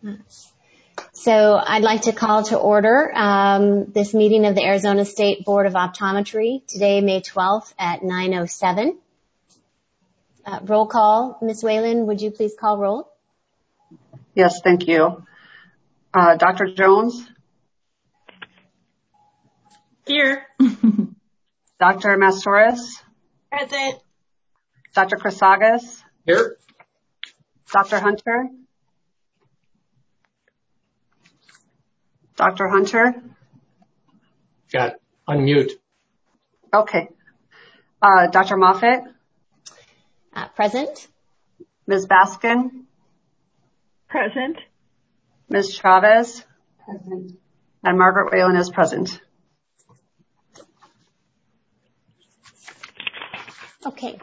So I'd like to call to order this meeting of the Arizona State Board of Optometry today, May 12th at 9:07. Roll call. Ms. Whalen, would you please call roll? Yes, thank you. Dr. Jones? Here. Dr. Mastouras? Present. Dr. Chrysagas? Here. Dr. Hunter? Dr. Hunter? Got unmute. Okay. Dr. Moffitt? Present. Ms. Baskin? Present. Ms. Chavez? Present. And Margaret Whalen is present. Okay.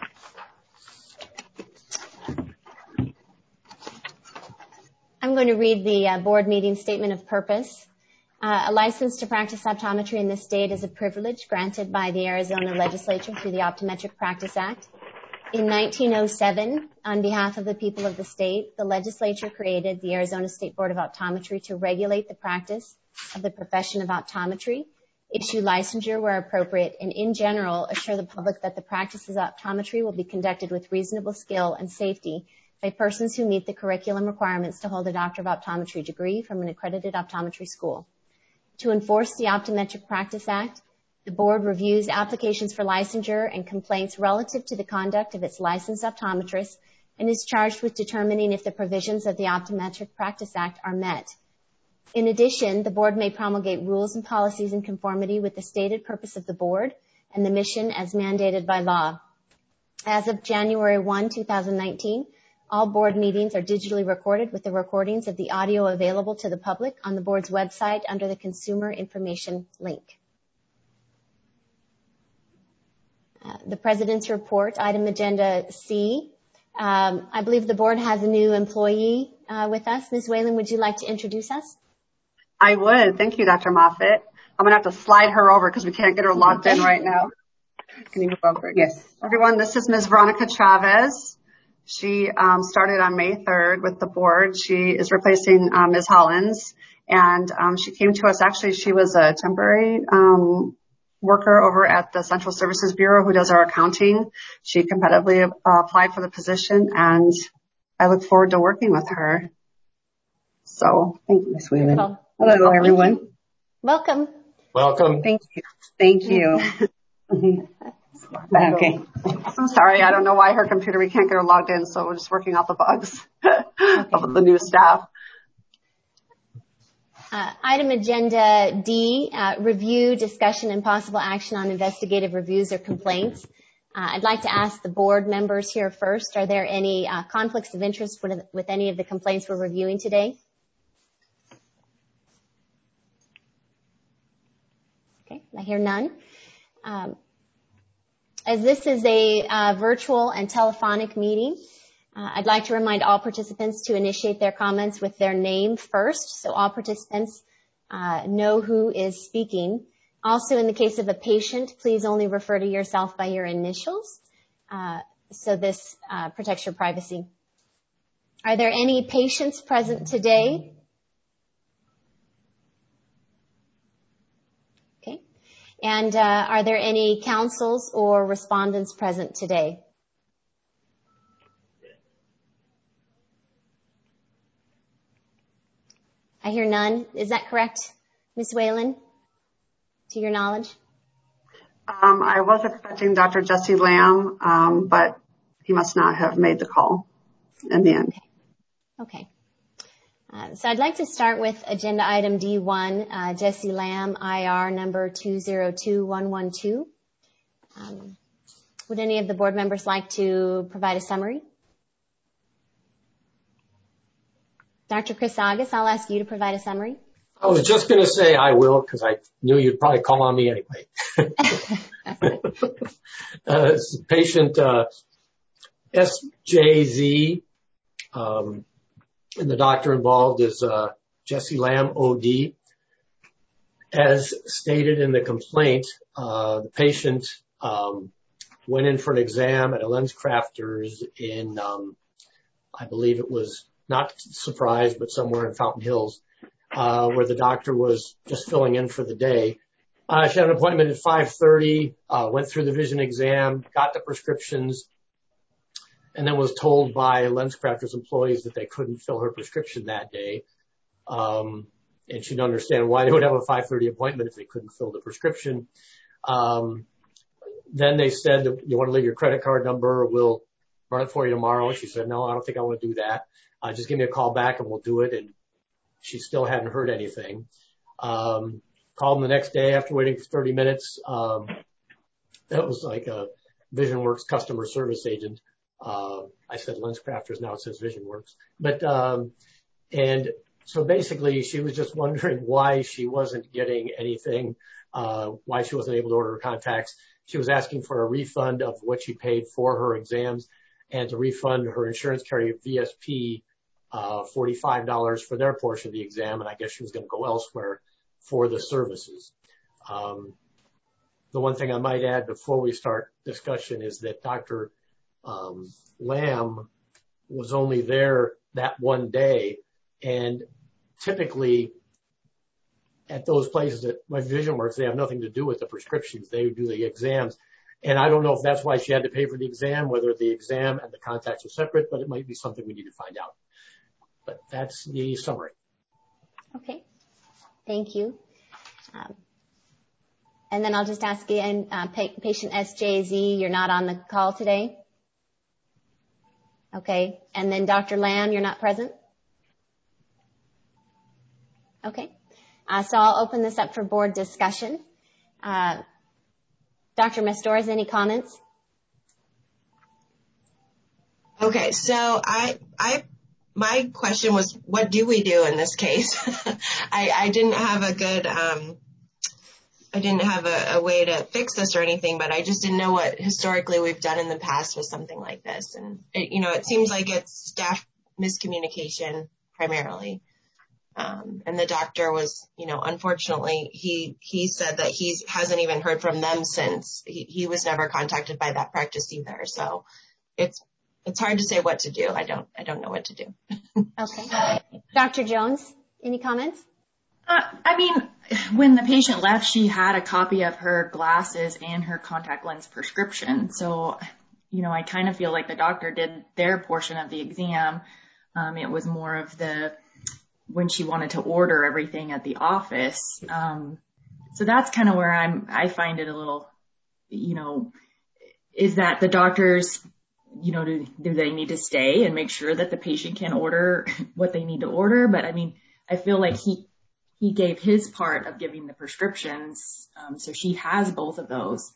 I'm going to read the board meeting statement of purpose. A license to practice optometry in this state is a privilege granted by the Arizona legislature through the Optometric Practice Act. In 1907, on behalf of the people of the state, the legislature created the Arizona State Board of Optometry to regulate the practice of the profession of optometry, issue licensure where appropriate, and in general assure the public that the practice of optometry will be conducted with reasonable skill and safety by persons who meet the curriculum requirements to hold a Doctor of Optometry degree from an accredited optometry school. To enforce the Optometric Practice Act, the board reviews applications for licensure and complaints relative to the conduct of its licensed optometrists and is charged with determining if the provisions of the Optometric Practice Act are met. In addition, the board may promulgate rules and policies in conformity with the stated purpose of the board and the mission as mandated by law. As of January 1, 2019, all board meetings are digitally recorded with the recordings of the audio available to the public on the board's website under the Consumer Information link. The President's report, item agenda C. I believe the board has a new employee with us. Ms. Whalen, would you like to introduce us? I would. Thank you, Dr. Moffitt. I'm going to have to slide her over because we can't get her logged in right now. Can you move over? Yes. Everyone, this is Ms. Veronica Chavez. She started on May 3rd with the board. She is replacing Ms. Hollins, and she came to us. Actually, she was a temporary worker over at the Central Services Bureau who does our accounting. She competitively applied for the position, and I look forward to working with her. So thank you, Ms. Whalen. Hello, everyone. Welcome. Welcome. Thank you. Thank you. Okay. I'm sorry. I don't know why her computer, we can't get her logged in, so we're just working out the bugs of the new staff. Item agenda D, review, discussion, and possible action on investigative reviews or complaints. I'd like to ask the board members here first, are there any conflicts of interest with any of the complaints we're reviewing today? Okay, I hear none. As this is a virtual and telephonic meeting, I'd like to remind all participants to initiate their comments with their name first, so all participants know who is speaking. Also, in the case of a patient, please only refer to yourself by your initials, so this protects your privacy. Are there any patients present today? Okay. And are there any counsels or respondents present today? I hear none. Is that correct, Ms. Whalen, to your knowledge? I was expecting Dr. Jesse Lamb, but he must not have made the call in the end. Okay. So I'd like to start with agenda item D1, Jesse Lamb, IR number 202112. Would any of the board members like to provide a summary? Dr. Chrysagas, I'll ask you to provide a summary. I was just going to say I will because I knew you'd probably call on me anyway. Patient SJZ, and the doctor involved is Jesse Lamb, OD. As stated in the complaint, the patient went in for an exam at a LensCrafters in, I believe it was not Surprise, but somewhere in Fountain Hills, where the doctor was just filling in for the day. She had an appointment at 5:30, went through the vision exam, got the prescriptions, and then was told by LensCrafters employees that they couldn't fill her prescription that day. And she didn't understand why they would have a 5:30 appointment if they couldn't fill the prescription. Then they said, you want to leave your credit card number, we'll run it for you tomorrow. And she said, no, I don't think I want to do that. Just give me a call back and we'll do it. And she still hadn't heard anything. Called them the next day after waiting for 30 minutes. That was like a VisionWorks customer service agent. I said LensCrafters, now it says VisionWorks. But, and so basically she was just wondering why she wasn't getting anything, why she wasn't able to order her contacts. She was asking for a refund of what she paid for her exams and to refund her insurance carrier VSP $45 for their portion of the exam, and I guess she was going to go elsewhere for the services. The one thing I might add before we start discussion is that Dr. Lamb was only there that one day, and typically at those places that my VisionWorks, they have nothing to do with the prescriptions. They do the exams. And I don't know if that's why she had to pay for the exam, whether the exam and the contacts are separate, but it might be something we need to find out. But that's the summary. Okay. Thank you. And then I'll just ask again, patient SJZ, you're not on the call today? Okay. And then Dr. Lamb, you're not present? Okay. So I'll open this up for board discussion. Dr. Mastores, any comments? Okay, so my question was, what do we do in this case? I didn't have a good, I didn't have a way to fix this or anything, but I just didn't know what historically we've done in the past with something like this. And it seems like it's staff miscommunication primarily. And the doctor was, unfortunately, he said that he hasn't even heard from them since. He was never contacted by that practice either. So it's hard to say what to do. I don't know what to do. Okay. Dr. Jones, any comments? When the patient left, she had a copy of her glasses and her contact lens prescription. So, I kind of feel like the doctor did their portion of the exam. It was more of when she wanted to order everything at the office. So that's kind of where I find it a little, is that the doctors, do they need to stay and make sure that the patient can order what they need to order? But I feel like he gave his part of giving the prescriptions. So she has both of those.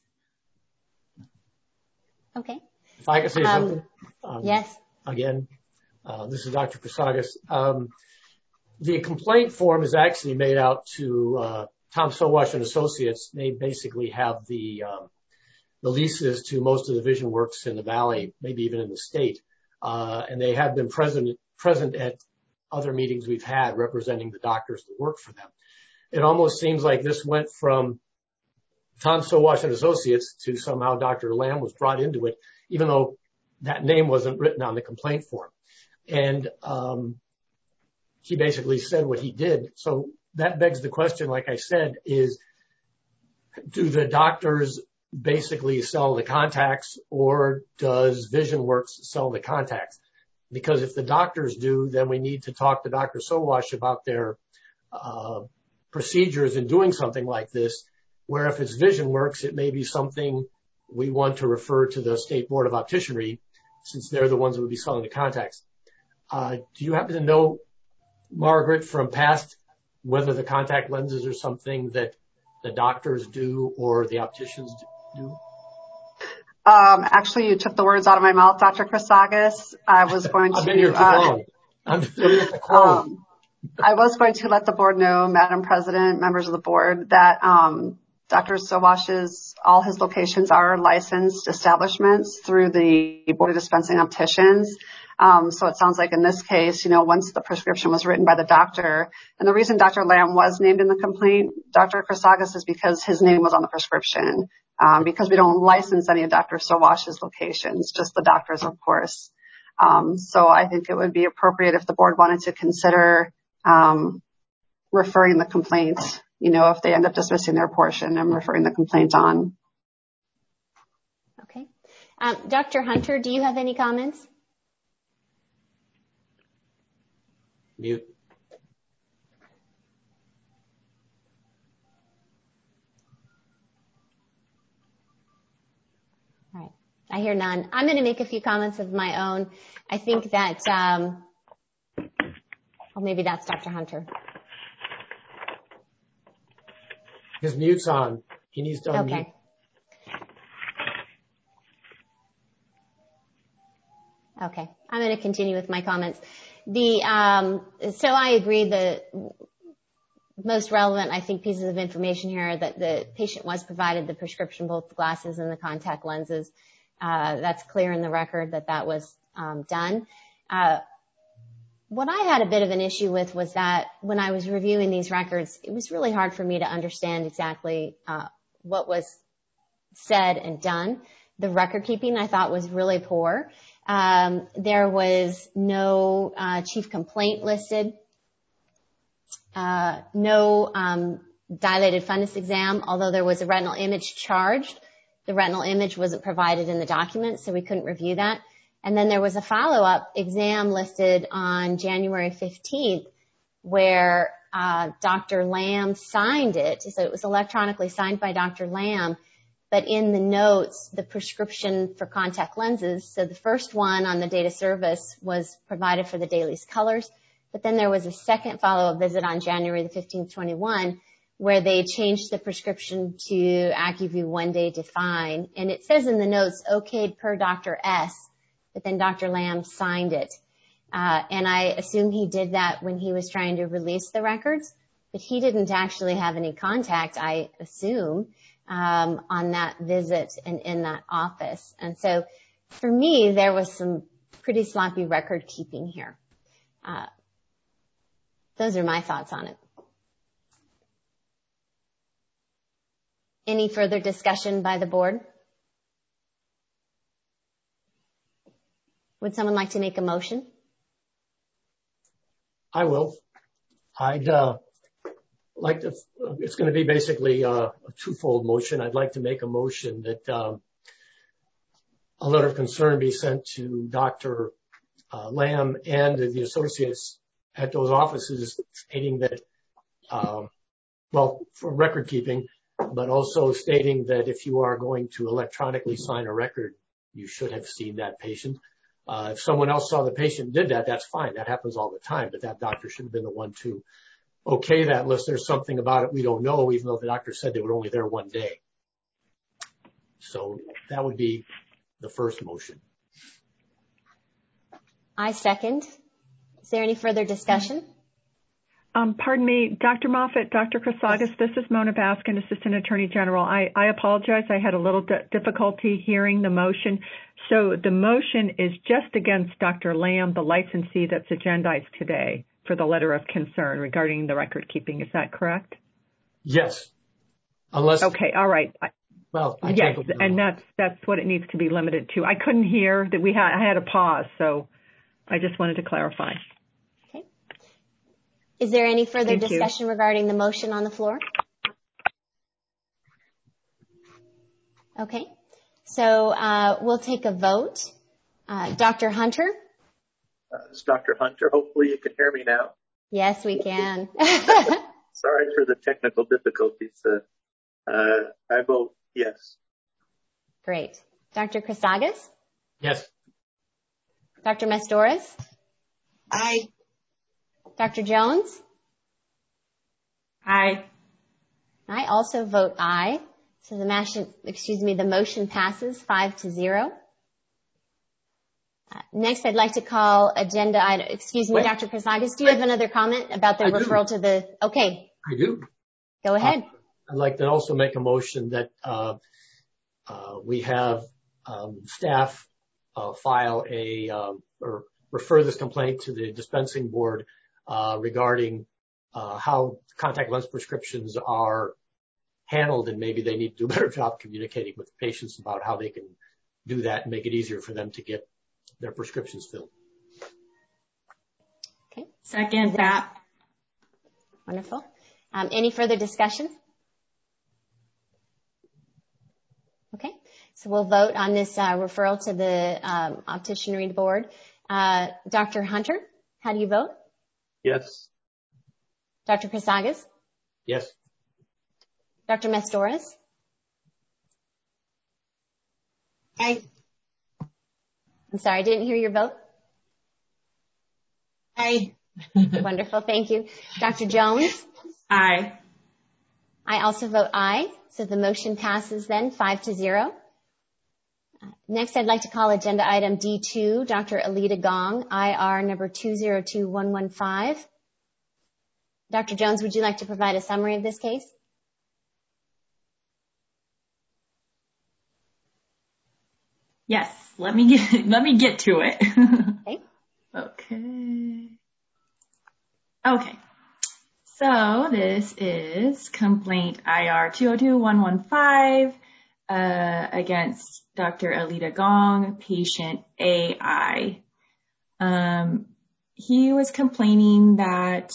Okay. If I could say something. Yes. Again, this is Dr. Chrysagas. The complaint form is actually made out to Tom Sowash and Associates. They basically have the leases to most of the VisionWorks in the Valley, maybe even in the state. And they have been present at other meetings we've had representing the doctors that work for them. It almost seems like this went from Tom Sowash and Associates to somehow Dr. Lamb was brought into it, even though that name wasn't written on the complaint form. And he basically said what he did. So that begs the question, like I said, is do the doctors basically sell the contacts, or does VisionWorks sell the contacts? Because if the doctors do, then we need to talk to Dr. Sowash about their procedures in doing something like this, where if it's VisionWorks, it may be something we want to refer to the State Board of Opticianry, since they're the ones that would be selling the contacts. Do you happen to know, Margaret, from past, whether the contact lenses are something that the doctors do or the opticians do? Actually, you took the words out of my mouth, Dr. Chrysagas. I was going to. I've been here too long. I'm looking at the quote. I was going to let the board know, Madam President, members of the board, that Dr. Sowash's, all his locations are licensed establishments through the Board of Dispensing Opticians. So it sounds like in this case, once the prescription was written by the doctor, and the reason Dr. Lamb was named in the complaint, Dr. Chrysagas, is because his name was on the prescription, because we don't license any of Dr. Sowash's locations, just the doctors, of course. So I think it would be appropriate if the board wanted to consider referring the complaint, if they end up dismissing their portion and referring the complaint on. Okay. Dr. Hunter, do you have any comments? Mute. All right. I hear none. I'm going to make a few comments of my own. I think that, maybe that's Dr. Hunter. His mute's on. He needs to unmute. Okay. Okay. I'm going to continue with my comments. So I agree the most relevant, I think, pieces of information here are that the patient was provided the prescription, both the glasses and the contact lenses. That's clear in the record that was done. What I had a bit of an issue with was that when I was reviewing these records, it was really hard for me to understand exactly what was said and done. The record keeping I thought was really poor. There was no chief complaint listed, no dilated fundus exam, although there was a retinal image charged. The retinal image wasn't provided in the document, so we couldn't review that. And then there was a follow-up exam listed on January 15th where Dr. Lamb signed it. So it was electronically signed by Dr. Lamb. But in the notes, the prescription for contact lenses, so the first one on the date of service was provided for the Dailies colors. But then there was a second follow-up visit on January the 15th, 21, where they changed the prescription to AccuView 1 Day Define. And it says in the notes, okayed per Dr. S, but then Dr. Lamb signed it. And I assume he did that when he was trying to release the records, but he didn't actually have any contact, I assume, on that visit and in that office. And so for me, there was some pretty sloppy record keeping here. Those are my thoughts on it. Any further discussion by the board? Would someone like to make a motion? I will. I'd like to, it's going to be basically a twofold motion. I'd like to make a motion that a letter of concern be sent to Dr. Lamb and the associates at those offices stating that, for record keeping, but also stating that if you are going to electronically sign a record, you should have seen that patient. If someone else saw the patient and did that, that's fine. That happens all the time, but that doctor should have been the one to okay that unless there's something about it we don't know, even though the doctor said they were only there 1 day. So that would be the first motion. I second. Is there any further discussion? Pardon me, Dr. Moffitt, Dr. Chrysagas, this is Mona Baskin, Assistant Attorney General. I apologize. I had a little difficulty hearing the motion. So the motion is just against Dr. Lamb, the licensee that's agendized today for the letter of concern regarding the record keeping. Is that correct? Yes. Unless. Okay. All right. Yes, and that's what it needs to be limited to. I couldn't hear that I had a pause, so I just wanted to clarify. Okay. Is there any further discussion regarding the motion on the floor? Okay. So we'll take a vote. Dr. Hunter? It's Dr. Hunter. Hopefully you can hear me now. Yes, we can. Sorry for the technical difficulties. I vote yes. Great. Dr. Chrysagas? Yes. Dr. Mestores? Aye. Dr. Jones? Aye. I also vote aye. So the motion passes 5-0. Next, I'd like to call agenda item, Dr. Chrysagas, do you have another comment about the referral to the, okay. I do. Go ahead. I'd like to also make a motion that we have staff file or refer this complaint to the dispensing board regarding how contact lens prescriptions are handled, and maybe they need to do a better job communicating with patients about how they can do that and make it easier for them to get their prescriptions filled. Okay. Second, that. Wonderful. Any further discussion? Okay. So we'll vote on this referral to the optician board. Dr. Hunter, how do you vote? Yes. Dr. Chrysagas? Yes. Dr. Mestores? Aye. I'm sorry, I didn't hear your vote. Aye. Wonderful, thank you. Dr. Jones? Aye. I also vote aye, so the motion passes then 5-0. Next, I'd like to call agenda item D2, Dr. Alida Gong, IR number 202115. Dr. Jones, would you like to provide a summary of this case? Yes. Let me get to it. Okay. Okay. So this is complaint IR 202115 against Dr. Alida Gong, patient AI. He was complaining that,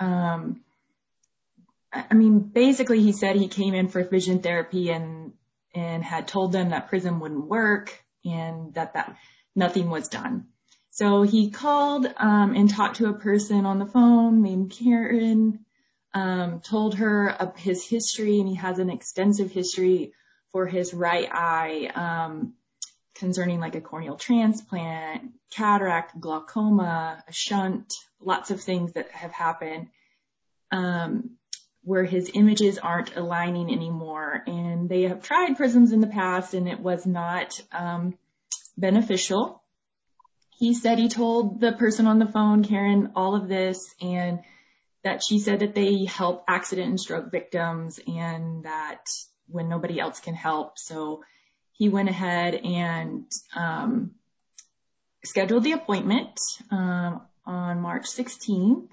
basically he said he came in for vision therapy and had told them that Prism wouldn't work and that nothing was done. So he called and talked to a person on the phone named Karen, told her of his history, and he has an extensive history for his right eye concerning like a corneal transplant, cataract, glaucoma, a shunt, lots of things that have happened where his images aren't aligning anymore. And they have tried prisms in the past and it was not beneficial. He said he told the person on the phone, Karen, all of this, and that she said that they help accident and stroke victims and that when nobody else can help. So he went ahead and scheduled the appointment on March 16th.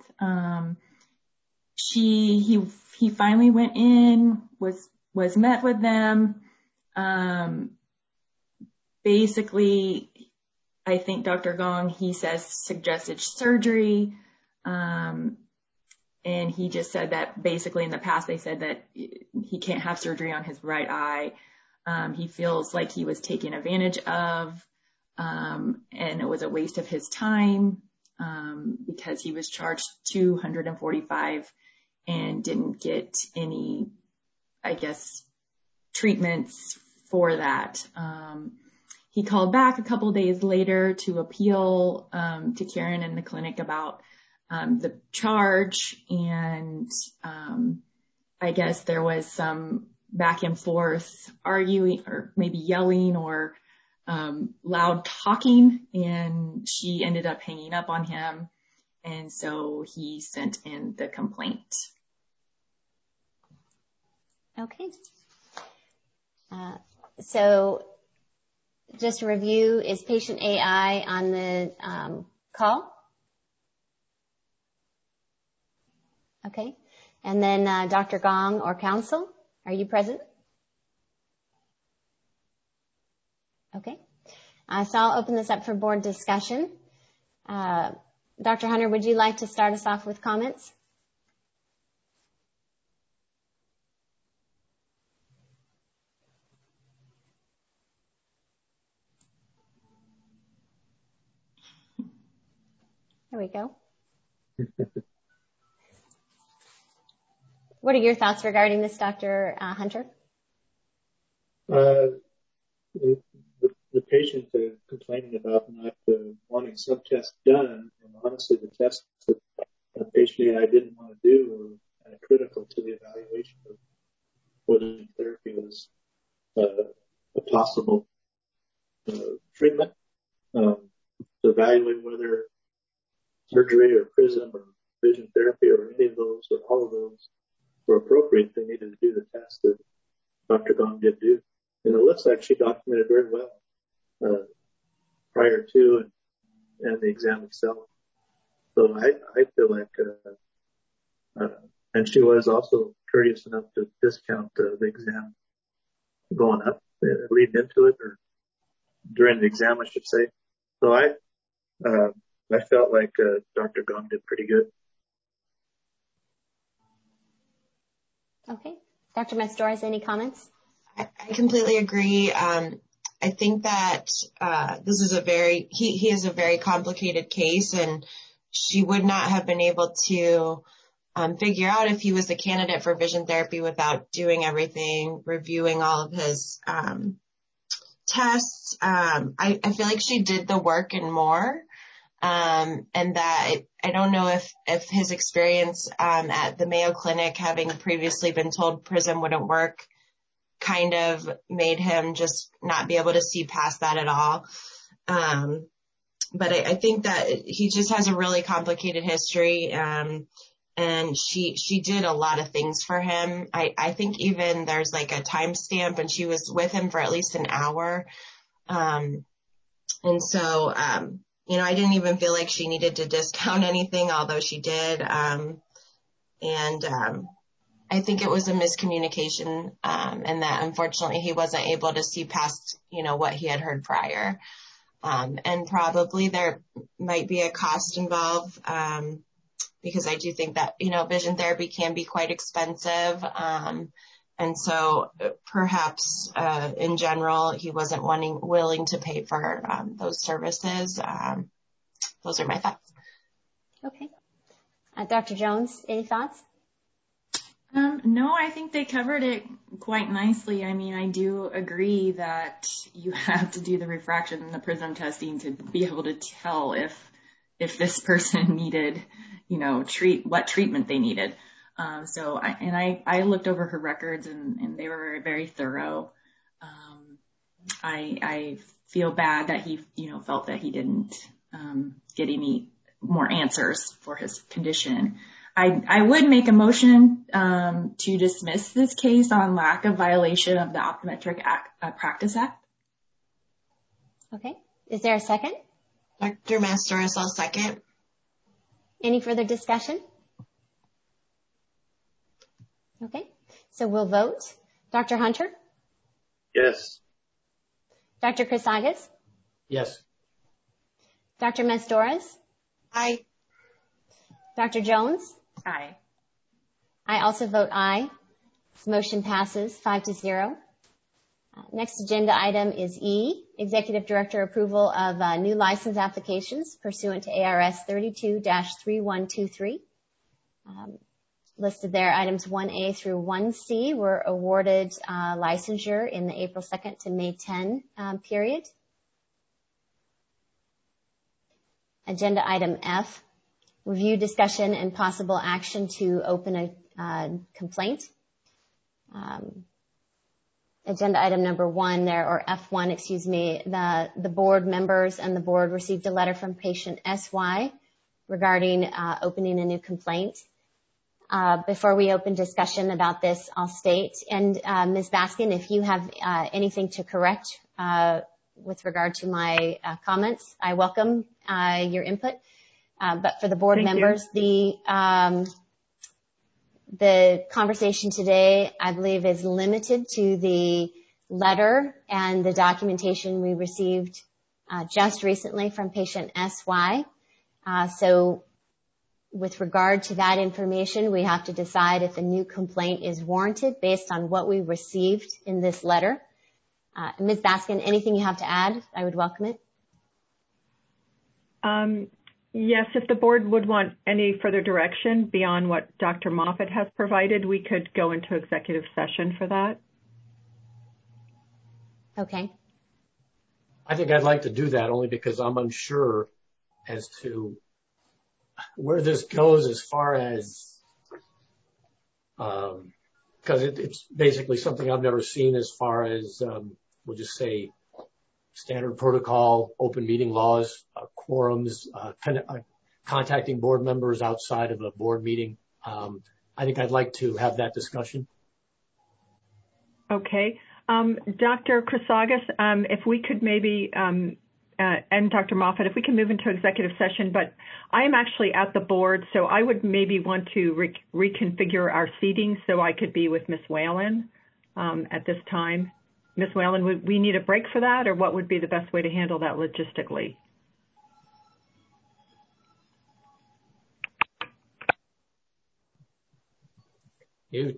He finally went in, was met with them. Basically, I think Dr. Gong, he says, suggested surgery. And he just said that basically in the past they said that he can't have surgery on his right eye. He feels like he was taken advantage of, and it was a waste of his time because he was charged $245 and didn't get any, I guess, treatments for that. He called back a couple days later to appeal to Karen in the clinic about the charge, and I guess there was some back and forth arguing or maybe yelling or loud talking, and she ended up hanging up on him, and so he sent in the complaint. Okay. So just to review, is patient AI on the call? Okay. And then Dr. Gong or counsel, are you present? Okay. So I'll open this up for board discussion. Dr. Hunter, would you like to start us off with comments? There we go. What are your thoughts regarding this, Dr. Hunter? The patient complaining about not wanting some tests done, and honestly, the tests that the patient I didn't want to do were critical to the evaluation of whether therapy was a possible treatment, to evaluate whether surgery or Prism or vision therapy or any of those or all of those were appropriate. They needed to do the test that Dr. Gong did do. And it looks like she documented very well prior to and the exam itself. So I feel like, and she was also courteous enough to discount the exam going up, leading into it, or during the exam, I should say. So I felt like Dr. Gong did pretty good. Okay. Dr. Mastores, any comments? I completely agree. I think that this is he is a very complicated case, and she would not have been able to figure out if he was a candidate for vision therapy without doing everything, reviewing all of his tests. I feel like she did the work and more, and that I don't know if his experience at the Mayo Clinic, having previously been told PRISM wouldn't work, kind of made him just not be able to see past that at all. But I think that he just has a really complicated history, and she did a lot of things for him. I think even there's like a timestamp, and she was with him for at least an hour. And so, I didn't even feel like she needed to discount anything, although she did. I think it was a miscommunication, and that unfortunately he wasn't able to see past, what he had heard prior. And probably there might be a cost involved, because I do think that, vision therapy can be quite expensive. And so perhaps, in general, he wasn't willing to pay for, those services. Those are my thoughts. Okay. Dr. Jones, any thoughts? No, I think they covered it quite nicely. I mean, I do agree that you have to do the refraction and the PRISM testing to be able to tell if this person needed, what treatment they needed. So I looked over her records and they were very thorough. I feel bad that he, felt that he didn't get any more answers for his condition. I would make a motion to dismiss this case on lack of violation of the Optometric Practice Act. Okay. Is there a second? Dr. Mastores, I'll second. Any further discussion? Okay. So we'll vote. Dr. Hunter? Yes. Dr. Chrysagas? Yes. Dr. Mastores? Aye. Dr. Jones? Aye. I also vote aye. This motion passes 5-0. Next agenda item is E, Executive Director approval of new license applications pursuant to ARS 32-3123. Listed there, items 1A through 1C were awarded licensure in the April 2nd to May 10 period. Agenda item F, review, discussion, and possible action to open a complaint. Agenda item number 1 there, or F1, excuse me, the board members and the board received a letter from patient SY regarding opening a new complaint. Before we open discussion about this, I'll state, and Ms. Baskin, if you have anything to correct with regard to my comments, I welcome your input. But for the board members, the conversation today, I believe, is limited to the letter and the documentation we received just recently from patient SY. So with regard to that information, we have to decide if a new complaint is warranted based on what we received in this letter. Ms. Baskin, anything you have to add? I would welcome it. Yes, if the board would want any further direction beyond what Dr. Moffitt has provided, we could go into executive session for that. Okay. I think I'd like to do that only because I'm unsure as to where this goes as far as, because it's basically something I've never seen as far as, we'll just say, standard protocol, open meeting laws, quorums, contacting board members outside of a board meeting. I think I'd like to have that discussion. Okay. Dr. Chrysagas, if we could maybe, and Dr. Moffitt, if we can move into executive session, but I am actually at the board, so I would maybe want to reconfigure our seating so I could be with Ms. Whalen at this time. Ms. Whalen, would we need a break for that, or what would be the best way to handle that logistically? Mute.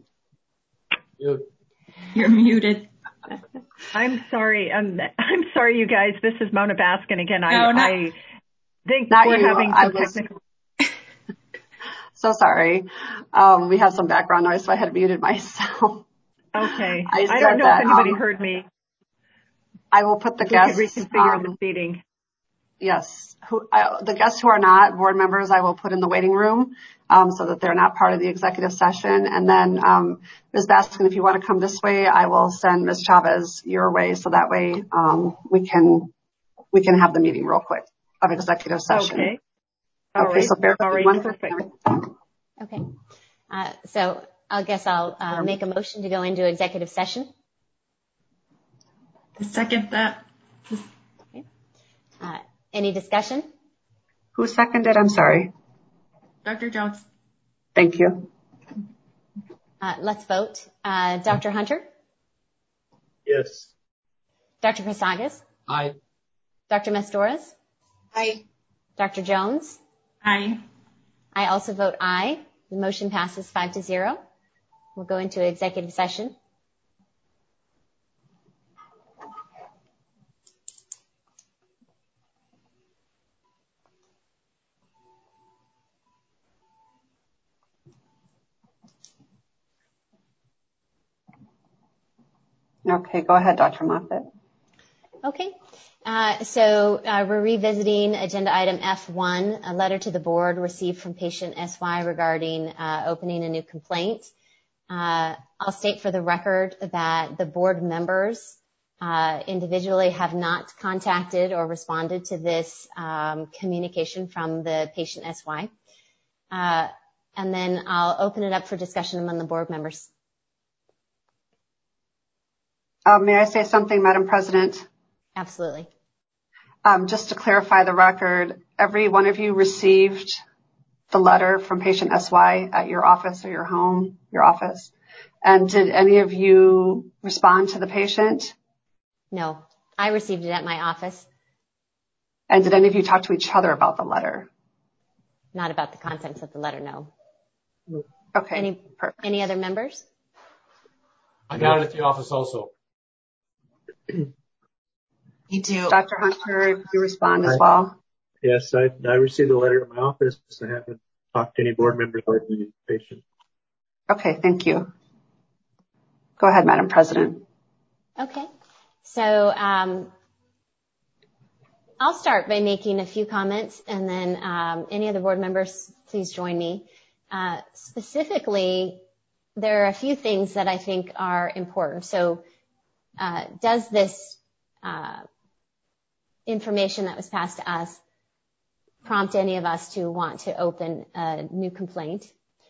You're muted. I'm sorry. I'm sorry, you guys. This is Mona Baskin again. I think Not we're you. having some technical. So sorry. We have some background noise, so I had muted myself. Okay. I don't know if anybody heard me. I will put the We guests. could reconfigure the seating. Yes. The guests who are not board members, I will put in the waiting room so that they're not part of the executive session. And then, Ms. Baskin, if you want to come this way, I will send Ms. Chavez your way so that way we can have the meeting real quick of executive session. Okay. All right. So bear with me one perfect. Okay. So I guess I'll make a motion to go into executive session. I second that. Okay. Any discussion? Who seconded? I'm sorry. Dr. Jones. Thank you. Let's vote. Dr. Hunter? Yes. Dr. Chrysagas? Aye. Dr. Mestores? Aye. Dr. Jones? Aye. I also vote aye. The motion passes 5-0. We'll go into executive session. Okay, go ahead, Dr. Moffitt. Okay. So we're revisiting agenda item F1, a letter to the board received from patient SY regarding opening a new complaint. I'll state for the record that the board members individually have not contacted or responded to this communication from the patient SY. And then I'll open it up for discussion among the board members. May I say something, Madam President? Absolutely. Just to clarify the record, every one of you received the letter from patient SY at your office or your home, your office. And did any of you respond to the patient? No, I received it at my office. And did any of you talk to each other about the letter? Not about the contents of the letter, no. Okay. Any other members? I got it at the office also. Me too. Dr. Hunter, if you respond as well. Yes, I received a letter at my office. I haven't talked to any board members or the patient. Okay, thank you. Go ahead, Madam President. Okay. So I'll start by making a few comments, and then any other board members, please join me. Specifically, there are a few things that I think are important. So does this information that was passed to us prompt any of us to want to open a new complaint?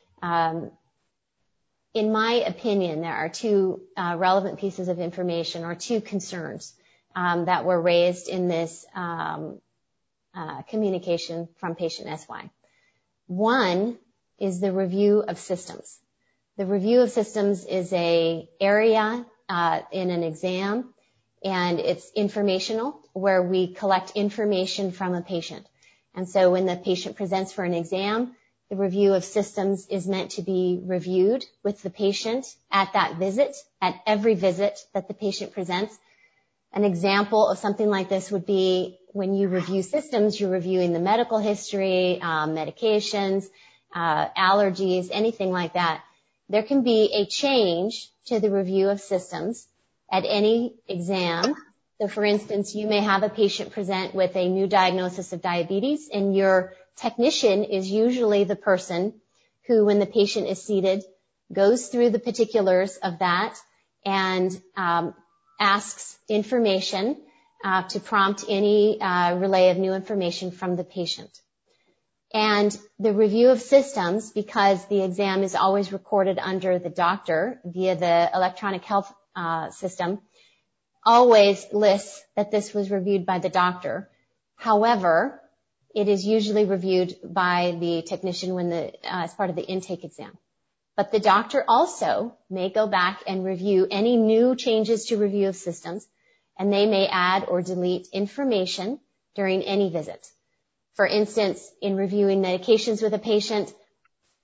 In my opinion, there are two relevant pieces of information or two concerns that were raised in this communication from patient SY. One is the review of systems. The review of systems is an area in an exam, and it's informational, where we collect information from a patient. And so when the patient presents for an exam, the review of systems is meant to be reviewed with the patient at that visit, at every visit that the patient presents. An example of something like this would be when you review systems, you're reviewing the medical history, medications, allergies, anything like that. There can be a change to the review of systems at any exam. So, for instance, you may have a patient present with a new diagnosis of diabetes, and your technician is usually the person who, when the patient is seated, goes through the particulars of that and asks information to prompt any relay of new information from the patient. And the review of systems, because the exam is always recorded under the doctor via the electronic health system, always lists that this was reviewed by the doctor. However, it is usually reviewed by the technician as part of the intake exam. But the doctor also may go back and review any new changes to review of systems, and they may add or delete information during any visit. For instance, in reviewing medications with a patient,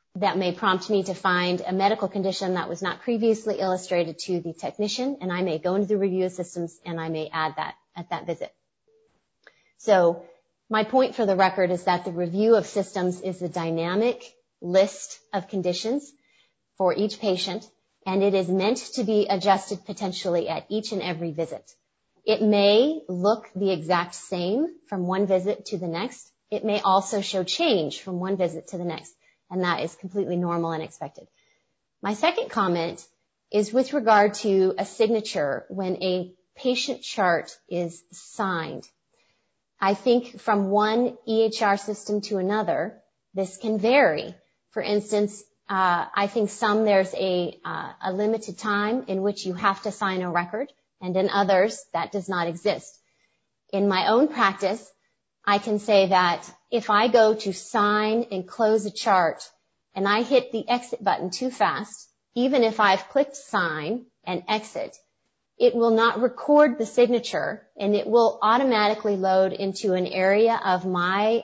that may prompt me to find a medical condition that was not previously illustrated to the technician, and I may go into the review of systems and I may add that at that visit. So my point for the record is that the review of systems is a dynamic list of conditions for each patient, and it is meant to be adjusted potentially at each and every visit. It may look the exact same from one visit to the next. It may also show change from one visit to the next, and that is completely normal and expected. My second comment is with regard to a signature when a patient chart is signed. I think from one EHR system to another, this can vary. For instance, I think there's a limited time in which you have to sign a record, and in others, that does not exist. In my own practice, I can say that if I go to sign and close a chart and I hit the exit button too fast, even if I've clicked sign and exit, it will not record the signature, and it will automatically load into an area of my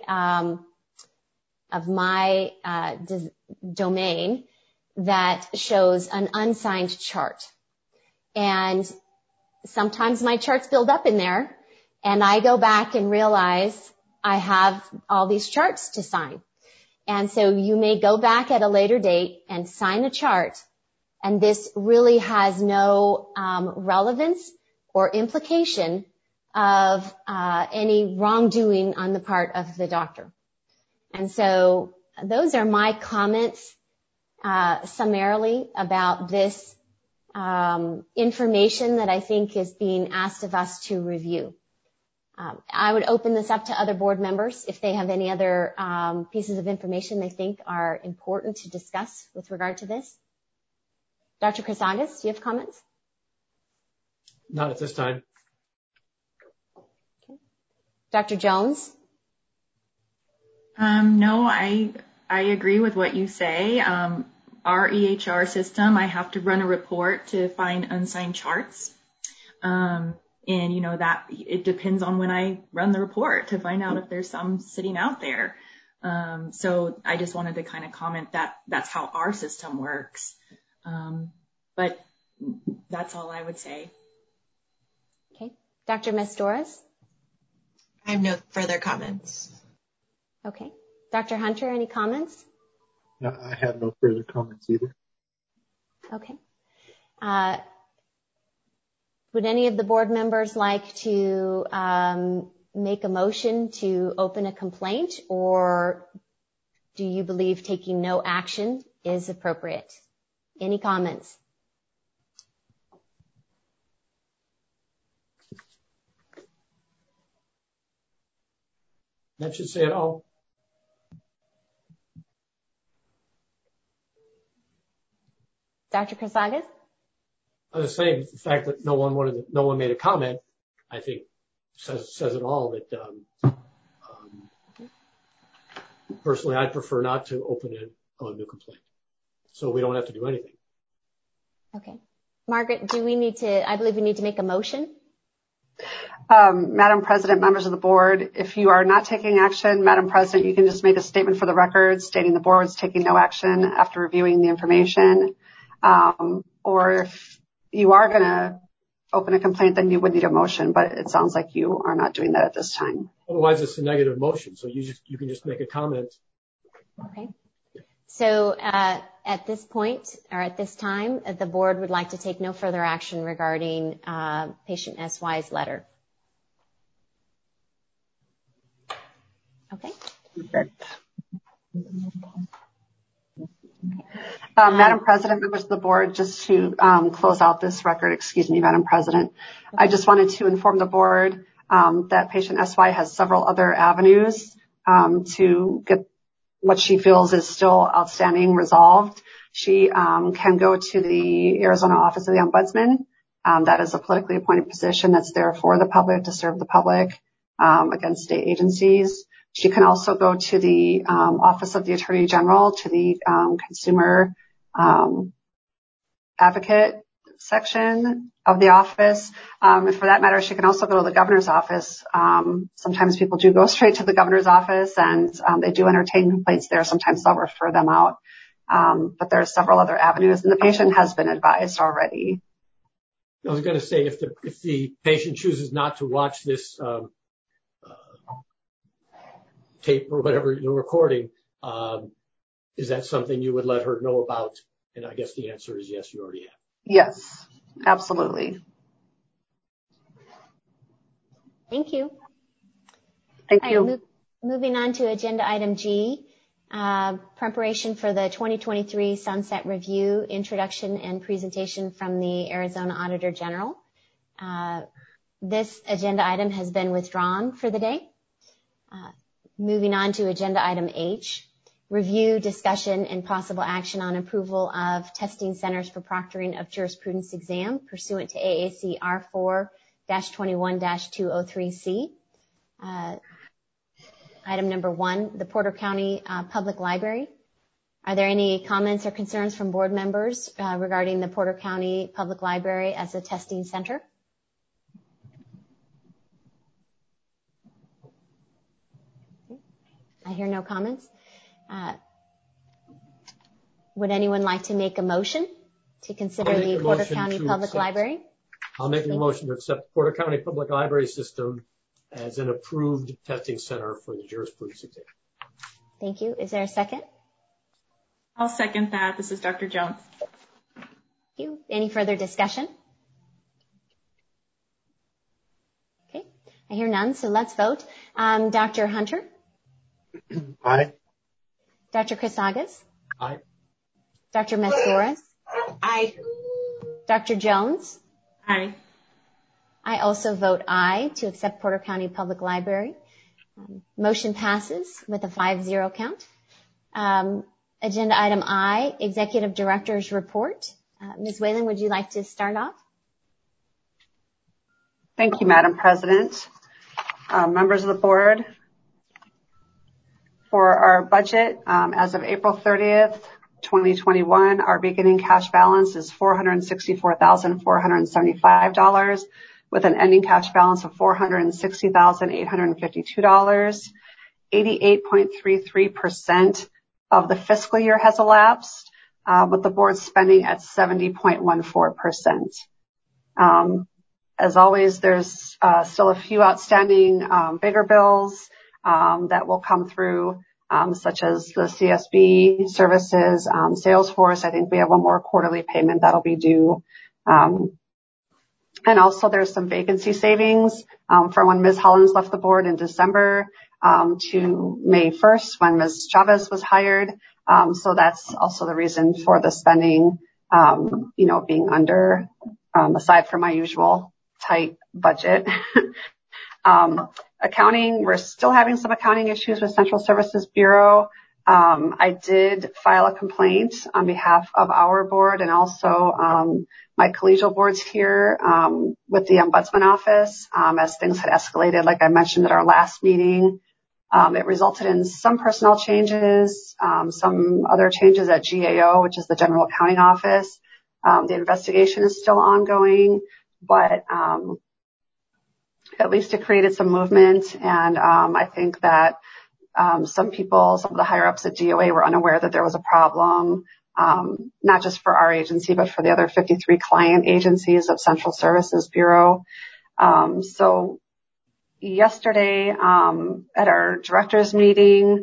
domain that shows an unsigned chart. And sometimes my charts build up in there, and I go back and realize I have all these charts to sign. And so you may go back at a later date and sign a chart, and this really has no relevance or implication of any wrongdoing on the part of the doctor. And so those are my comments summarily about this information that I think is being asked of us to review. I would open this up to other board members if they have any other pieces of information they think are important to discuss with regard to this. Dr. Chryssagis, do you have comments? Not at this time. Okay. Dr. Jones? No, I agree with what you say. Our EHR system, I have to run a report to find unsigned charts. And that it depends on when I run the report to find out if there's some sitting out there. So I just wanted to kind of comment that that's how our system works. But that's all I would say. Okay. Dr. Mestoras? I have no further comments. Okay. Dr. Hunter, any comments? No, I have no further comments either. Okay. Would any of the board members like to make a motion to open a complaint, or do you believe taking no action is appropriate? Any comments? That should say it all. Dr. Chryssagis? I was saying the fact that no one made a comment, I think says it all. That personally, I'd prefer not to open a new complaint, so we don't have to do anything. Okay, Margaret, I believe we need to make a motion. Madam President, members of the board, if you are not taking action, Madam President, you can just make a statement for the record stating the board is taking no action after reviewing the information. Or if you are going to open a complaint, then you would need a motion, but it sounds like you are not doing that at this time. Otherwise, it's a negative motion, so you can just make a comment. Okay. So at this point, or at this time, the board would like to take no further action regarding patient SY's letter. Okay. Perfect. Madam President, members of the board, just to close out this record, Madam President, I just wanted to inform the board that patient SY has several other avenues to get what she feels is still outstanding resolved. She can go to the Arizona Office of the Ombudsman. That is a politically appointed position that's there for the public, to serve the public against state agencies. She can also go to the Office of the Attorney General, to the Consumer Advocate section of the office. And for that matter, she can also go to the governor's office. Sometimes people do go straight to the governor's office, and they do entertain complaints there. Sometimes they'll refer them out But there are several other avenues, and the patient has been advised already. I was going to say, if the patient chooses not to watch this tape or whatever you're recording, is that something you would let her know about? And I guess the answer is yes, you already have. Yes, absolutely. Thank you. Thank you. Moving on to agenda item G, preparation for the 2023 Sunset Review, introduction and presentation from the Arizona Auditor General. This agenda item has been withdrawn for the day. Moving on to agenda item H, review, discussion, and possible action on approval of testing centers for proctoring of jurisprudence exam pursuant to AAC R4-21-203C. Item number 1, the Porter County Public Library. Are there any comments or concerns from board members regarding the Porter County Public Library as a testing center? I hear no comments. Would anyone like to make a motion to consider the Porter County Public Library? I'll make a motion to accept the Porter County Public Library System as an approved testing center for the jurisprudence exam. Thank you. Is there a second? I'll second that. This is Dr. Jones. Thank you. Any further discussion? Okay. I hear none, so let's vote. Dr. Hunter? Aye. Dr. Chrysagas? Aye. Dr. Mascoras? Aye. Dr. Jones? Aye. I also vote aye to accept Porter County Public Library. Motion passes with a 5-0 count. Agenda item I, Executive Director's Report. Ms. Whalen, would you like to start off? Thank you, Madam President. Members of the board, for our budget, as of April 30th, 2021, our beginning cash balance is $464,475, with an ending cash balance of $460,852. 88.33% of the fiscal year has elapsed, with the board spending at 70.14%. As always, there's still a few outstanding bigger bills that will come through, such as the CSB services, Salesforce. I think we have one more quarterly payment that'll be due. And also there's some vacancy savings from when Ms. Hollins left the board in December to May 1st when Ms. Chavez was hired. So that's also the reason for the spending, being under, aside from my usual tight budget. Accounting, we're still having some accounting issues with Central Services Bureau. I did file a complaint on behalf of our board and also my collegial boards here with the Ombudsman Office as things had escalated, like I mentioned at our last meeting. It resulted in some personnel changes, some other changes at GAO, which is the General Accounting Office. The investigation is still ongoing, but at least it created some movement, and I think that some of the higher-ups at DOA were unaware that there was a problem, not just for our agency, but for the other 53 client agencies of Central Services Bureau. So yesterday at our directors meeting,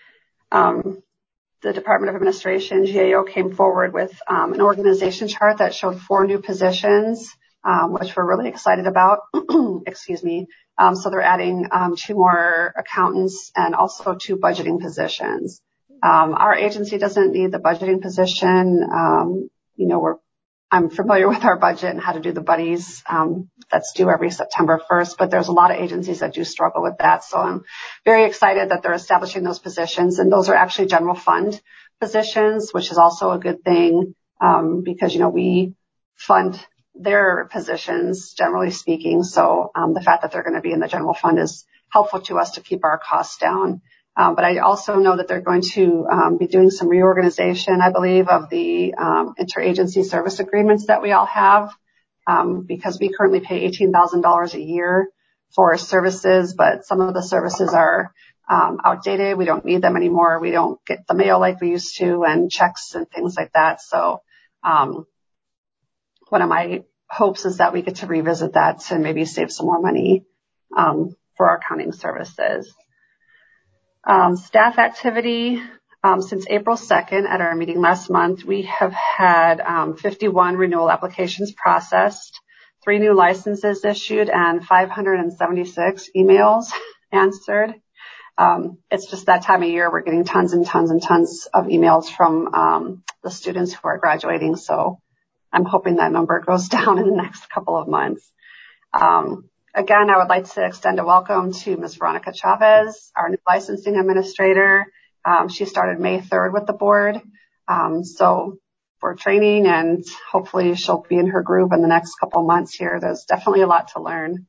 the Department of Administration, GAO, came forward with an organization chart that showed 4 new positions, which we're really excited about. Excuse me. So they're adding 2 more accountants and also 2 budgeting positions. Our agency doesn't need the budgeting position. I'm familiar with our budget and how to do the buddies. That's due every September 1st, but there's a lot of agencies that do struggle with that. So I'm very excited that they're establishing those positions, and those are actually general fund positions, which is also a good thing, because, we fund their positions, generally speaking. So the fact that they're going to be in the general fund is helpful to us to keep our costs down. But I also know that they're going to be doing some reorganization, I believe, of the interagency service agreements that we all have, because we currently pay $18,000 a year for services, but some of the services are outdated. We don't need them anymore. We don't get the mail like we used to and checks and things like that. So one of my hopes is that we get to revisit that to maybe save some more money for our accounting services. Staff activity. Since April 2nd at our meeting last month, we have had 51 renewal applications processed, 3 new licenses issued, and 576 emails answered. It's just that time of year. We're getting tons and tons and tons of emails from the students who are graduating. So I'm hoping that number goes down in the next couple of months. Again, I would like to extend a welcome to Ms. Veronica Chavez, our new licensing administrator. She started May 3rd with the board. So for training, and hopefully she'll be in her groove in the next couple of months here. There's definitely a lot to learn.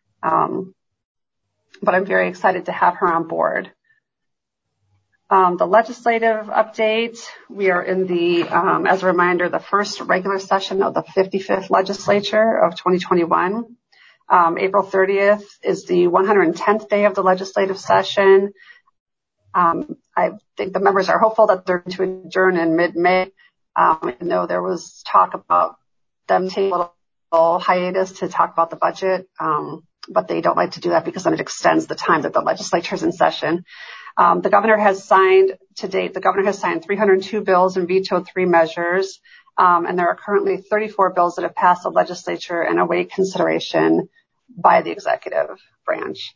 But I'm very excited to have her on board. The legislative update, we are in the, as a reminder, the first regular session of the 55th legislature of 2021. April 30th is the 110th day of the legislative session. I think the members are hopeful that they're going to adjourn in mid-May. I know there was talk about them taking a little hiatus to talk about the budget, but they don't like to do that because then it extends the time that the legislature is in session. The governor has signed 302 bills and vetoed 3 measures. And there are currently 34 bills that have passed the legislature and await consideration by the executive branch.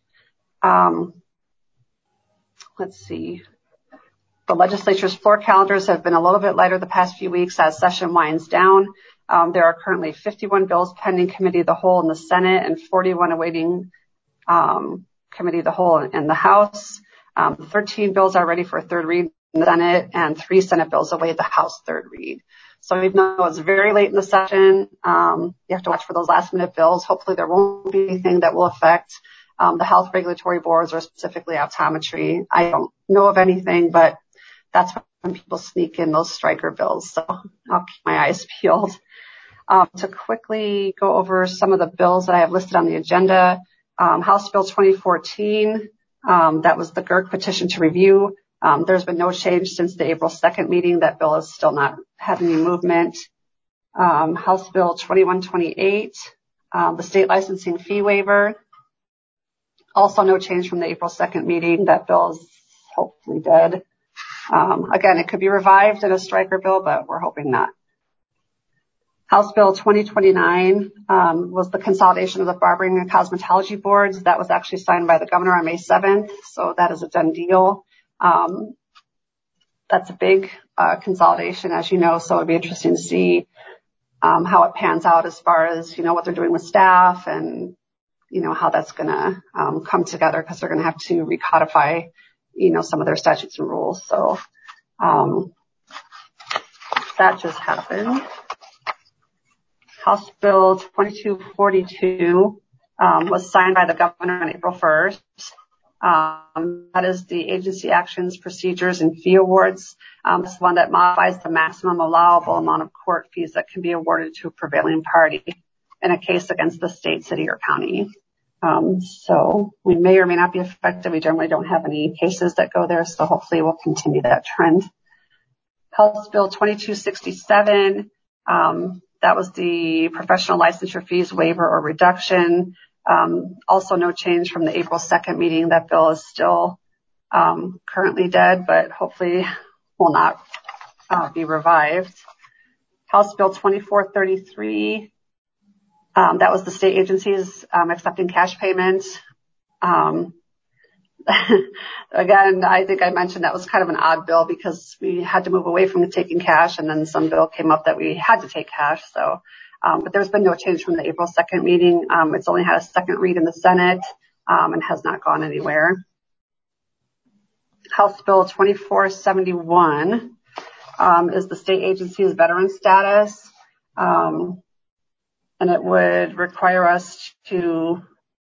Let's see. The legislature's floor calendars have been a little bit lighter the past few weeks as session winds down. There are currently 51 bills pending committee of the whole in the Senate and 41 awaiting committee of the whole in the House. 13 bills are ready for a third read in the Senate, and 3 Senate bills await the House third read. So even though it's very late in the session, you have to watch for those last minute bills. Hopefully there won't be anything that will affect the health regulatory boards or specifically optometry. I don't know of anything, but that's when people sneak in those striker bills. So I'll keep my eyes peeled. To quickly go over some of the bills that I have listed on the agenda. House Bill 2014, that was the GERC petition to review. There's been no change since the April 2nd meeting. That bill is still not having any movement. House Bill 2128, the state licensing fee waiver. Also no change from the April 2nd meeting. That bill is hopefully dead. Again, it could be revived in a striker bill, but we're hoping not. House Bill 2029 was the consolidation of the barbering and cosmetology boards. That was actually signed by the governor on May 7th, so that is a done deal. That's a big consolidation, as you know, so it'd be interesting to see how it pans out as far as, what they're doing with staff and, how that's going to come together, because they're going to have to recodify, some of their statutes and rules. So that just happened. House Bill 2242 was signed by the governor on April 1st. That is the agency actions, procedures, and fee awards. This one that modifies the maximum allowable amount of court fees that can be awarded to a prevailing party in a case against the state, city, or county. So we may or may not be affected. We generally don't have any cases that go there, so hopefully we'll continue that trend. House Bill 2267, that was the professional licensure fees waiver or reduction. Also no change from the April 2nd meeting. That bill is still currently dead, but hopefully will not be revived. House Bill 2433, that was the state agencies accepting cash payments. Again, I think I mentioned that was kind of an odd bill because we had to move away from taking cash, and then some bill came up that we had to take cash. So, but there's been no change from the April 2nd meeting. It's only had a second read in the Senate and has not gone anywhere. House Bill 2471 is the state agency's veteran status, and it would require us to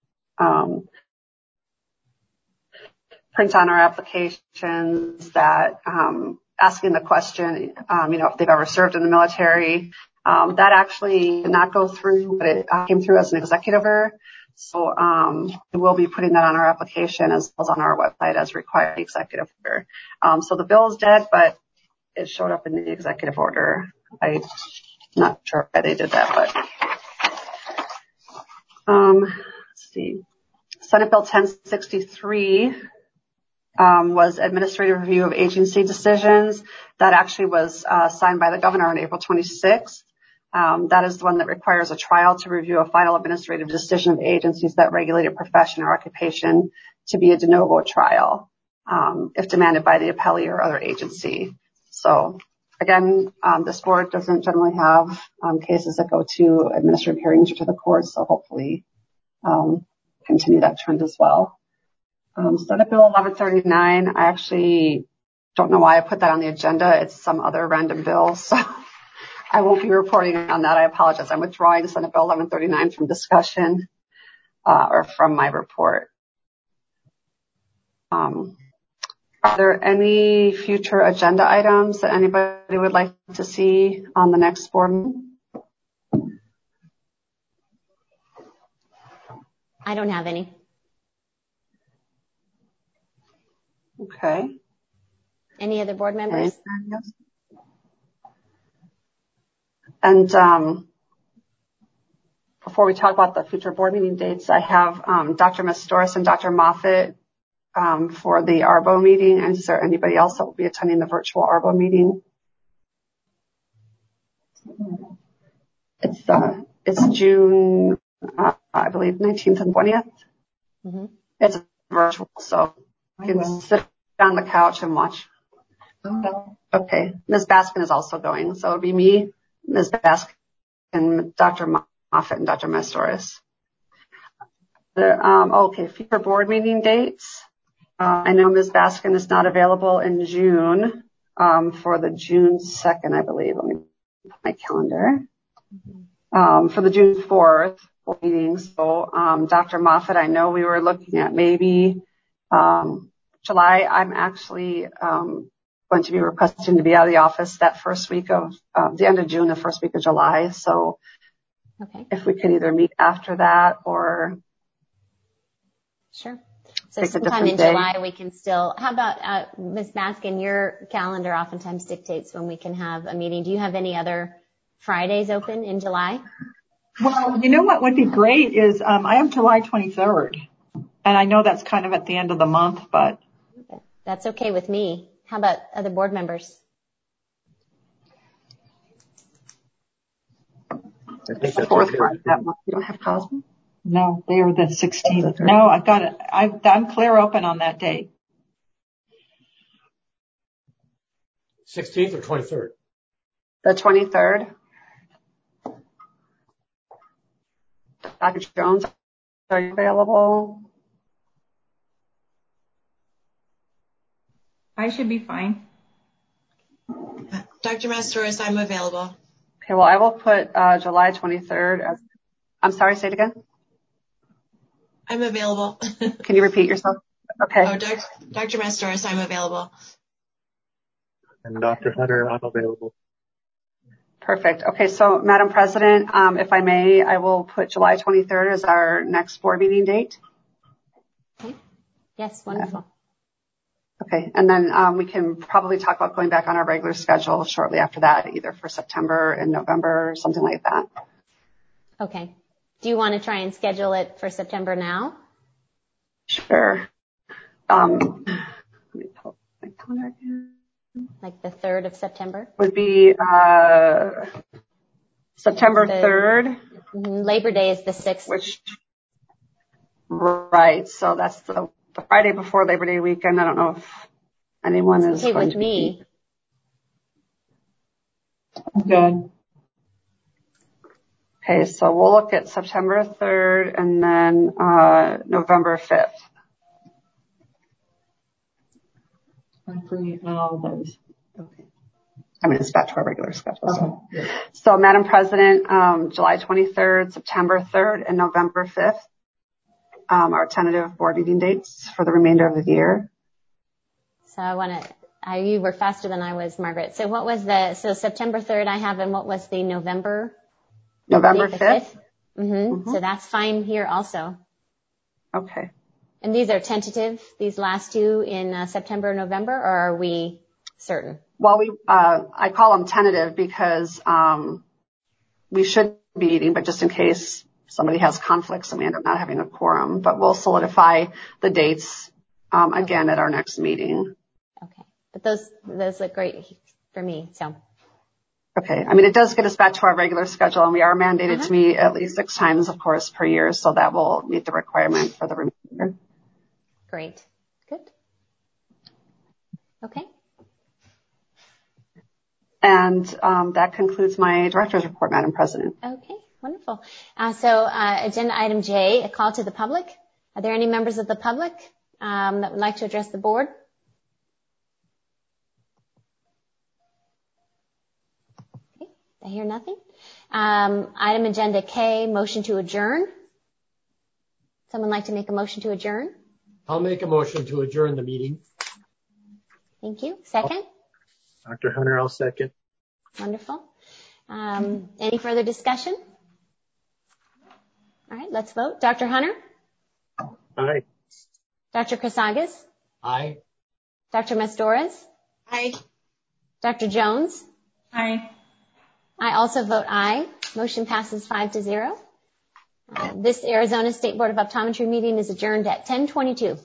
print on our applications that asking the question, if they've ever served in the military. That actually did not go through, but it came through as an executive order. So we'll be putting that on our application as well as on our website as required executive order. So the bill is dead, but it showed up in the executive order. I'm not sure why they did that, but let's see. Senate Bill 1063 was administrative review of agency decisions. That actually was signed by the governor on April 26th. That is the one that requires a trial to review a final administrative decision of agencies that regulate a profession or occupation to be a de novo trial, if demanded by the appellee or other agency. So again, this board doesn't generally have cases that go to administrative hearings or to the courts, so hopefully continue that trend as well. Senate Bill 1139, I actually don't know why I put that on the agenda. It's some other random bill, so I won't be reporting on that. I apologize. I'm withdrawing Senate Bill 1139 from discussion or from my report. Are there any future agenda items that anybody would like to see on the next board meeting? I don't have any. Okay. Any other board members? And before we talk about the future board meeting dates, I have Dr. Mastoris and Dr. Moffitt for the ARBO meeting. And is there anybody else that will be attending the virtual ARBO meeting? It's June, I believe, 19th and 20th. Mm-hmm. It's virtual, so you can sit on the couch and watch. Okay. Ms. Baskin is also going, so it'll be me, Ms. Baskin, Dr. Moffitt, and Dr. Mastoris. Okay, future board meeting dates. I know Ms. Baskin is not available in June for the June 2nd, I believe. Let me put my calendar. For the June 4th meeting. So Dr. Moffitt, I know we were looking at maybe July. I'm actually going to be requesting to be out of the office that first week of the end of June, the first week of July. So okay, if we could either meet after that or sure. So sometime in July we can still. How about Ms. Baskin? Your calendar oftentimes dictates when we can have a meeting. Do you have any other Fridays open in July? Well, you know what would be great is I have July 23rd, and I know that's kind of at the end of the month, but that's okay with me. How about other board members? I think the fourth part, that month. You don't have Cosmo? No, they are the 16th. No, I've got it. I'm clear open on that date. 16th or 23rd? The 23rd. Dr. Jones, are you available? I should be fine. Dr. Mastoris, I'm available. Okay, well, I will put July 23rd as, I'm sorry, say it again. I'm available. Can you repeat yourself? Okay. Oh, Dr. Mastoris, I'm available. And Dr. Hunter, I'm available. Perfect. Okay, so Madam President, if I may, I will put July 23rd as our next board meeting date. Okay. Yes, wonderful. Okay, and then we can probably talk about going back on our regular schedule shortly after that, either for September and November or something like that. Okay. Do you want to try and schedule it for September now? Sure. Let me pull my calendar again. Like the 3rd of September? Would be September 3rd. Labor Day is the 6th. Right, so that's the Friday before Labor Day weekend. I don't know if anyone is okay going with to me. Good. Okay, so we'll look at September 3rd and then November 5th. I'm free on all those. Okay. I mean, it's back to our regular schedule. Okay. So, Madam President, July 23rd, September 3rd, and November 5th are tentative board meeting dates for the remainder of the year. So you were faster than I was, Margaret. So what was so September 3rd I have, and what was the November? November 5th. So that's fine here also. Okay. And these are tentative, these last two in September and November, or are we certain? Well, I call them tentative because we should be meeting, but just in case somebody has conflicts and we end up not having a quorum. But we'll solidify the dates again at our next meeting. Okay. But those look great for me, so. Okay. I mean, it does get us back to our regular schedule, and we are mandated to meet at least 6 times, of course, per year, so that will meet the requirement for the remainder. Great. Good. Okay. And that concludes my director's report, Madam President. Okay. Wonderful. So agenda item J, a call to the public. Are there any members of the public that would like to address the board? Okay. I hear nothing. Item agenda K, motion to adjourn. Someone like to make a motion to adjourn? I'll make a motion to adjourn the meeting. Thank you. Second? Dr. Hunter, I'll second. Wonderful. Any further discussion? All right, let's vote. Dr. Hunter? Aye. Dr. Chrysagas? Aye. Dr. Mastores? Aye. Dr. Jones? Aye. I also vote aye. Motion passes 5-0. This Arizona State Board of Optometry meeting is adjourned at 10:22.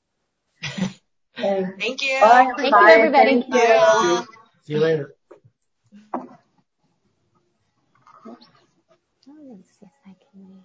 Thank you. Bye, Thank you, everybody. Thank you. See you later. Yes, I can.